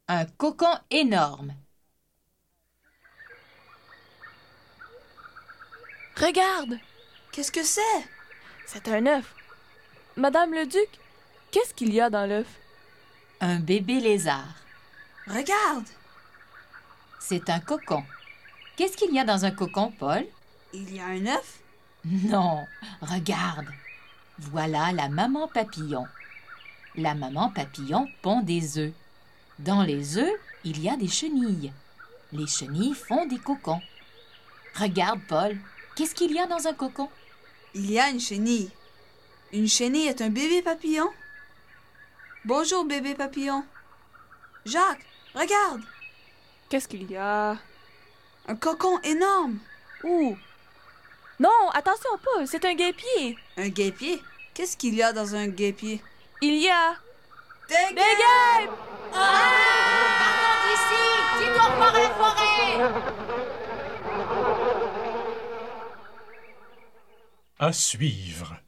Un cocon énorme. Regarde! Qu'est-ce que c'est? C'est un œuf. Madame le Duc, qu'est-ce qu'il y a dans l'œuf? Un bébé lézard. Regarde! C'est un cocon. Qu'est-ce qu'il y a dans un cocon, Paul? Il y a un œuf? Non, regarde. Voilà la maman papillon. La maman papillon pond des œufs. Dans les œufs, il y a des chenilles. Les chenilles font des cocons. Regarde, Paul. Qu'est-ce qu'il y a dans un cocon? Il y a une chenille. Une chenille est un bébé papillon? Bonjour, bébé papillon. Jacques, regarde! Qu'est-ce qu'il y a? Un cocon énorme. Où? Non, attention, Paul, c'est un guêpier. Un guêpier? Qu'est-ce qu'il y a dans un guêpier? Il y a Des des guêpes! Partons d'ici! Dis-donc par la forêt! À suivre.